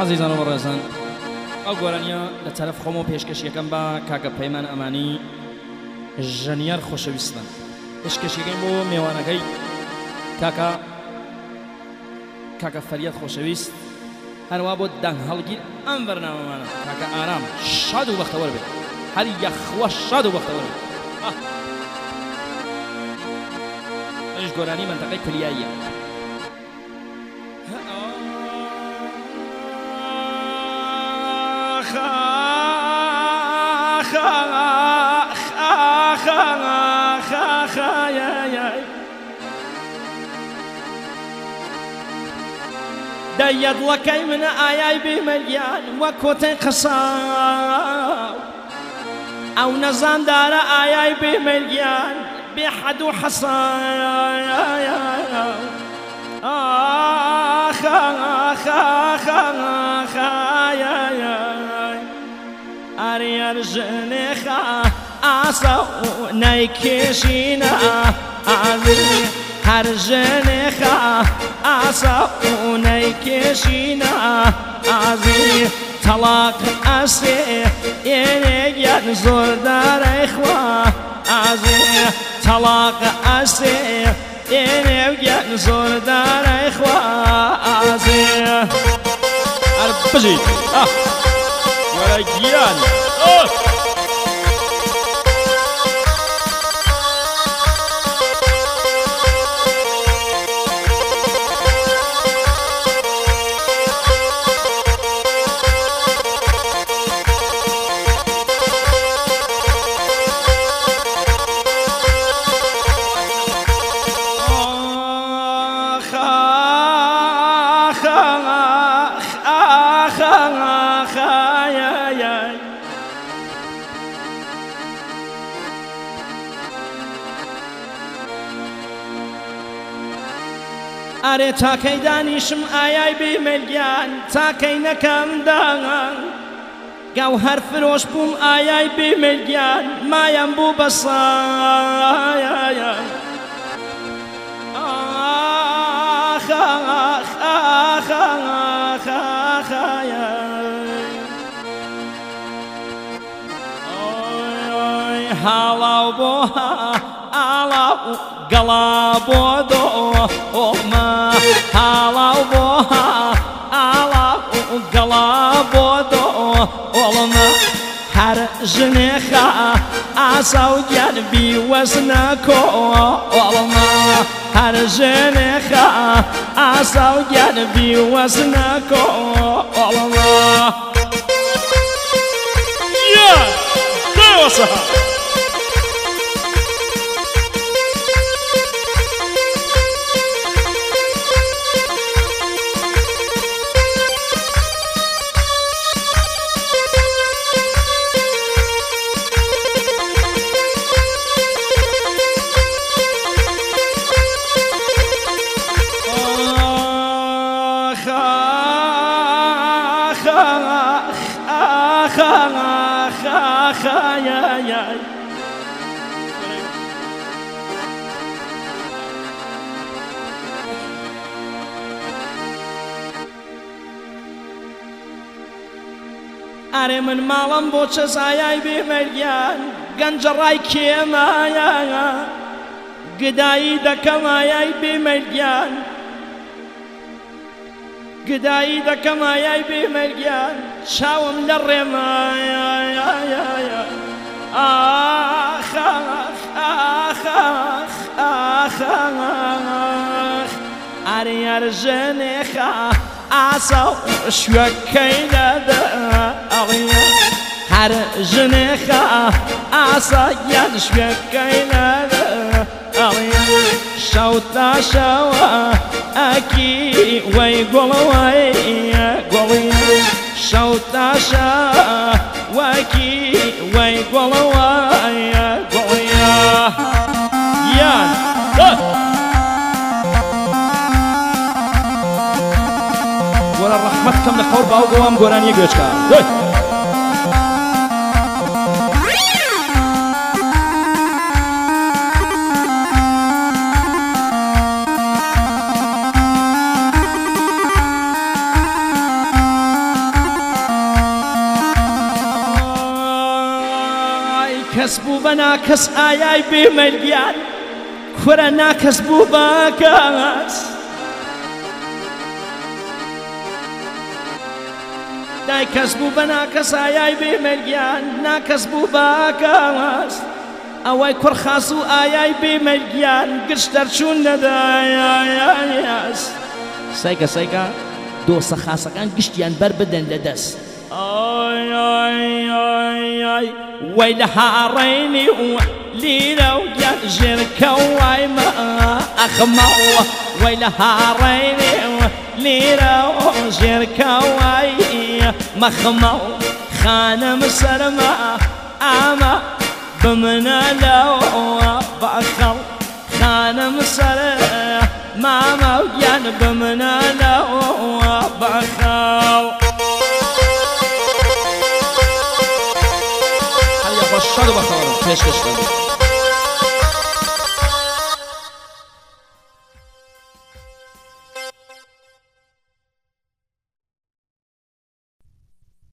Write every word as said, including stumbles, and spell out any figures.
عزیزان و بەڕێزان ئەو گۆرانیە لە تەرەف خۆم و پێشکەشیەکەم بە کاکە پەیمان ئەمانی ژەنیار خۆشەویستن پێشکەشیەکەی بۆ میوانەکەی کاکە کاکە فەریاد خۆشەویست هەروە بۆ دەنگ هەڵگیر ئەم بەرنامەمانە کاکە ئارام شاد و بەختەوەر بێت هەر یەخوە شاد و بەختەوەر بێت ئەش گۆرانی منتەقەی کلیاییە دەیەدڵەکەی منە ئایای بێمەریان وەک کۆتەی قەساو ئەو نەزاندارە ئایای بێمەریان بێ حەد و حەساو ئاخ ئاخ ئاخ ئاخ ئەریەر ژنێخە ئاسە و نەیکێشینە ئازی هەر ژنێخە ئاسە و نەیکێشینە ئازی تەڵاق ئەسێ ئێنێگیان زۆر دارەیخوا ئازی تەڵاق ئەسێ ئێنێگیان زۆر دارەیخوا ئازی هەر بژیت وەرە گیان ئارێ تاکەی دانیشم ئایای بێمەریان تاکەی نەکەم داغان گاو هەر فرۆش بووم ئایای بێمەریان مایم بوو بەسایە ئاخ ئاخ ئاخ ئاخ ئاخایە ئۆی هاڵاو بۆ ئاڵاو گەڵا بۆ دۆمە هاڵاو بۆ ئاڵاو گەڵا بۆ دۆڵمە هەر ژنێخە ئاسا و گیان بیوەزنە کۆڵمە هەر ژنێخە ئاسا و گیان بیوەزنە کۆڵمە دەوەسە ئارێ من ماڵم بۆ چەسایای بێمەریان گەنجەڕای کێمایە گدایی دەکەم ئایای بێمەریان گدایی دەکەم ئایای بێمەریان چاوم لە ڕێمایە ئاخ ئاخ ئاخ ئارێ یار ژنێخە ئاسا و شوێکەی لەدە هەر ژنێخە ئاسا یان شوێکەی لەدە شەو تا شەوە ئەکی وەی گوڵەوەی گوڵی شەو تا شەوەکی وەی گوڵەوەی گوڵیە یان وەرە ڕەحمەت کەم لە قەور باو بۆوام گۆرانیە گوێچکە کەس بوو بە ناکەس ئایای بێمەلگیان کورە ناکەس بوو بە کەس دای کەس بوو بە ناکەس ئایای بێمەلگیان ناکەس بوو بە کەس ئەوەی کوڕ خاس و ئایای بێمەلگیان گشت دەرچوون نەدایاس سایکە سایکە دۆسە خاسەکان گشتیان بەر بدەن لە دەست وەی لە هاڕێنی لیرە و ژێرکە وای ئەخمەوە وەی لە هاڕێنی لیرە و ژێرکە وای مەخمە و خانم سەرمە ئامە بمنە لەوە بەخەڵ خانم سەرە مامە و گیان بمنە لەوە بەخەڵ شاد و بخارم پیشکش کنید